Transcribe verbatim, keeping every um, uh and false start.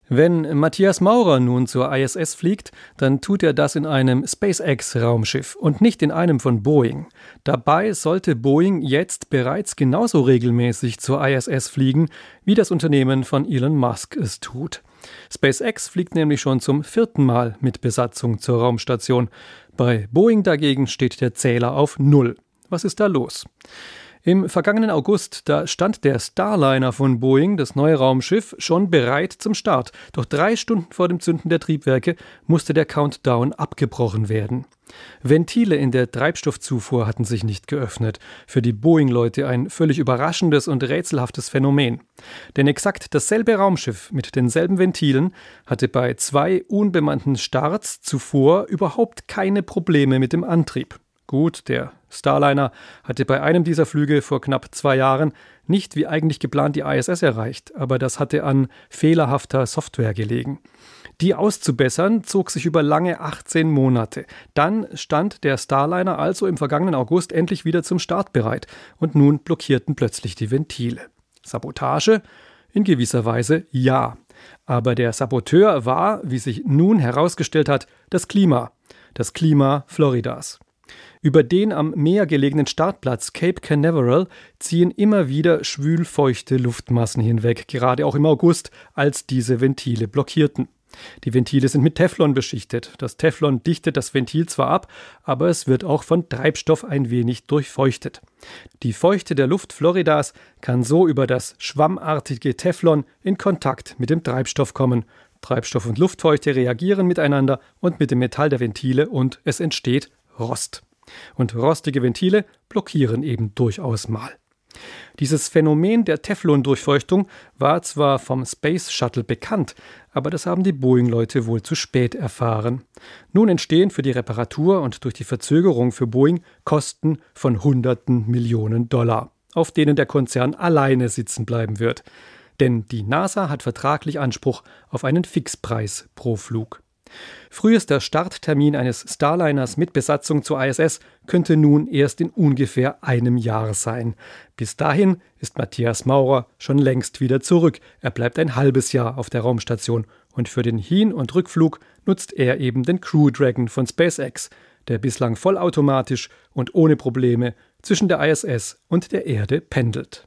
Wenn Matthias Maurer nun zur I S S fliegt, dann tut er das in einem SpaceX-Raumschiff und nicht in einem von Boeing. Dabei sollte Boeing jetzt bereits genauso regelmäßig zur I S S fliegen, wie das Unternehmen von Elon Musk es tut. SpaceX fliegt nämlich schon zum vierten Mal mit Besatzung zur Raumstation. Bei Boeing dagegen steht der Zähler auf Null. Was ist da los? Im vergangenen August, da stand der Starliner von Boeing, das neue Raumschiff, schon bereit zum Start. Doch drei Stunden vor dem Zünden der Triebwerke musste der Countdown abgebrochen werden. Ventile in der Treibstoffzufuhr hatten sich nicht geöffnet. Für die Boeing-Leute ein völlig überraschendes und rätselhaftes Phänomen. Denn exakt dasselbe Raumschiff mit denselben Ventilen hatte bei zwei unbemannten Starts zuvor überhaupt keine Probleme mit dem Antrieb. Gut, der Starliner hatte bei einem dieser Flüge vor knapp zwei Jahren nicht wie eigentlich geplant die I S S erreicht, aber das hatte an fehlerhafter Software gelegen. Die auszubessern zog sich über lange achtzehn Monate. Dann stand der Starliner also im vergangenen August endlich wieder zum Start bereit und nun blockierten plötzlich die Ventile. Sabotage? In gewisser Weise ja. Aber der Saboteur war, wie sich nun herausgestellt hat, das Klima. Das Klima Floridas. Über den am Meer gelegenen Startplatz Cape Canaveral ziehen immer wieder schwülfeuchte Luftmassen hinweg, gerade auch im August, als diese Ventile blockierten. Die Ventile sind mit Teflon beschichtet. Das Teflon dichtet das Ventil zwar ab, aber es wird auch von Treibstoff ein wenig durchfeuchtet. Die Feuchte der Luft Floridas kann so über das schwammartige Teflon in Kontakt mit dem Treibstoff kommen. Treibstoff und Luftfeuchte reagieren miteinander und mit dem Metall der Ventile und es entsteht Rost. Und rostige Ventile blockieren eben durchaus mal. Dieses Phänomen der Teflondurchfeuchtung war zwar vom Space Shuttle bekannt, aber das haben die Boeing-Leute wohl zu spät erfahren. Nun entstehen für die Reparatur und durch die Verzögerung für Boeing Kosten von Hunderten Millionen Dollar, auf denen der Konzern alleine sitzen bleiben wird. Denn die NASA hat vertraglich Anspruch auf einen Fixpreis pro Flug. Frühester Starttermin eines Starliners mit Besatzung zur I S S könnte nun erst in ungefähr einem Jahr sein. Bis dahin ist Matthias Maurer schon längst wieder zurück. Er bleibt ein halbes Jahr auf der Raumstation und für den Hin- und Rückflug nutzt er eben den Crew Dragon von SpaceX, der bislang vollautomatisch und ohne Probleme zwischen der I S S und der Erde pendelt.